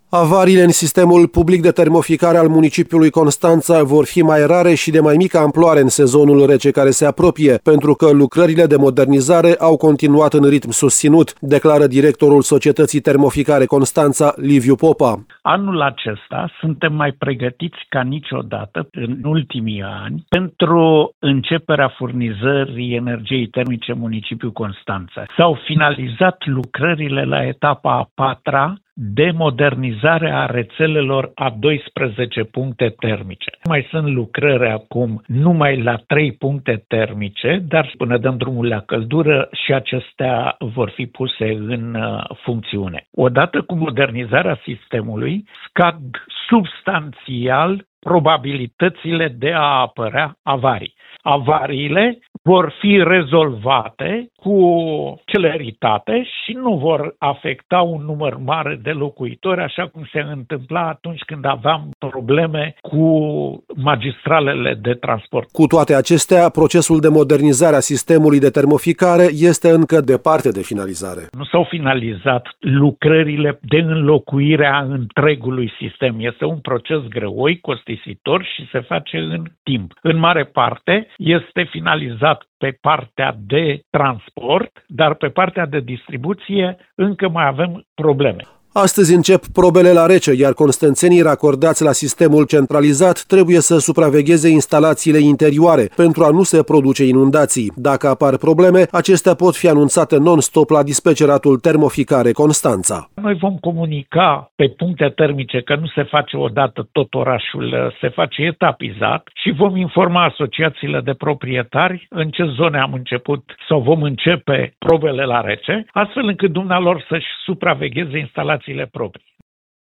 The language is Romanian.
Avariile în sistemul public de termoficare al municipiului Constanța vor fi mai rare și de mai mică amploare în sezonul rece care se apropie, pentru că lucrările de modernizare au continuat în ritm susținut, declară directorul Societății Termoficare Constanța, Liviu Popa. Anul acesta suntem mai pregătiți ca niciodată în ultimii ani pentru începerea furnizării energiei termice în municipiul Constanța. S-au finalizat lucrările la etapa a patra de modernizare a rețelelor a 12 puncte termice. Mai sunt lucrări acum numai la 3 puncte termice, dar până dăm drumul la căldură și acestea vor fi puse în funcțiune. Odată cu modernizarea sistemului, scad substanțial probabilitățile de a apărea avarii. Avariile vor fi rezolvate cu celeritate și nu vor afecta un număr mare de locuitori, așa cum se întâmpla atunci când aveam probleme cu magistralele de transport. Cu toate acestea, procesul de modernizare a sistemului de termoficare este încă departe de finalizare. Nu s-au finalizat lucrările de înlocuire a întregului sistem. Este un proces greoi, costisitor și se face în timp. În mare parte este finalizat pe partea de transport, dar pe partea de distribuție încă mai avem probleme. Astăzi încep probele la rece, iar constanțenii racordați la sistemul centralizat trebuie să supravegheze instalațiile interioare pentru a nu se produce inundații. Dacă apar probleme, acestea pot fi anunțate non-stop la dispeceratul Termoficare Constanța. Noi vom comunica pe puncte termice că nu se face odată tot orașul, se face etapizat și vom informa asociațiile de proprietari în ce zone am început sau vom începe probele la rece, astfel încât dumnealor să-și supravegheze instalațiile proprii.